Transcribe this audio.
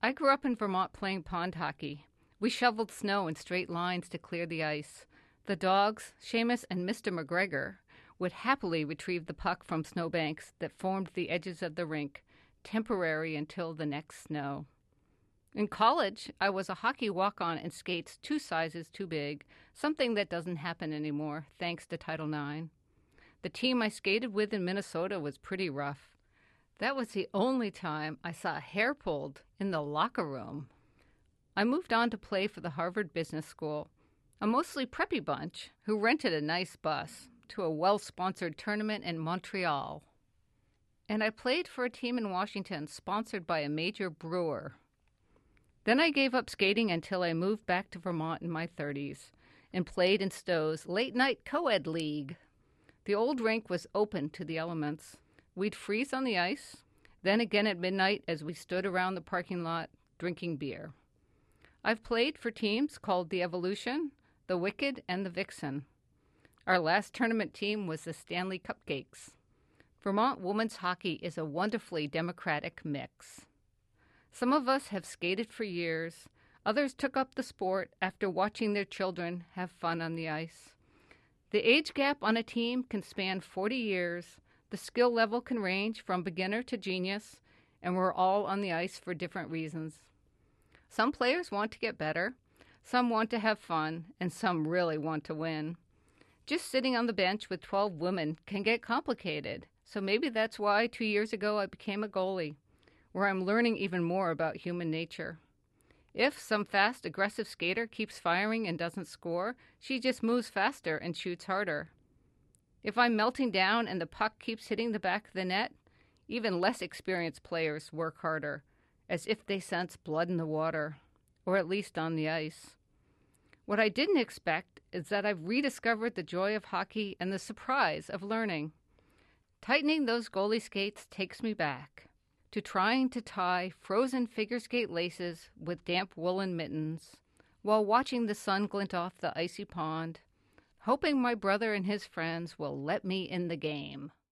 I grew up in Vermont playing pond hockey. We shoveled snow in straight lines to clear the ice. The dogs, Seamus and Mr. McGregor, would happily retrieve the puck from snowbanks that formed the edges of the rink, temporary until the next snow. In college, I was a hockey walk-on in skates 2 sizes too big, something that doesn't happen anymore, thanks to Title IX. The team I skated with in Minnesota was pretty rough. That was the only time I saw hair pulled in the locker room. I moved on to play for the Harvard Business School, a mostly preppy bunch who rented a nice bus to a well-sponsored tournament in Montreal. And I played for a team in Washington sponsored by a major brewer. Then I gave up skating until I moved back to Vermont in my 30s and played in Stowe's late-night co-ed league. The old rink was open to the elements. We'd freeze on the ice, then again at midnight as we stood around the parking lot drinking beer. I've played for teams called the Evolution, the Wicked, and the Vixen. Our last tournament team was the Stanley Cupcakes. Vermont women's hockey is a wonderfully democratic mix. Some of us have skated for years. Others took up the sport after watching their children have fun on the ice. The age gap on a team can span 40 years. The skill level can range from beginner to genius, and we're all on the ice for different reasons. Some players want to get better, some want to have fun, and some really want to win. Just sitting on the bench with 12 women can get complicated, so maybe that's why 2 years ago I became a goalie, where I'm learning even more about human nature. If some fast, aggressive skater keeps firing and doesn't score, she just moves faster and shoots harder. If I'm melting down and the puck keeps hitting the back of the net, even less experienced players work harder, as if they sense blood in the water, or at least on the ice. What I didn't expect is that I've rediscovered the joy of hockey and the surprise of learning. Tightening those goalie skates takes me back to trying to tie frozen figure skate laces with damp woolen mittens while watching the sun glint off the icy pond, hoping my brother and his friends will let me in the game.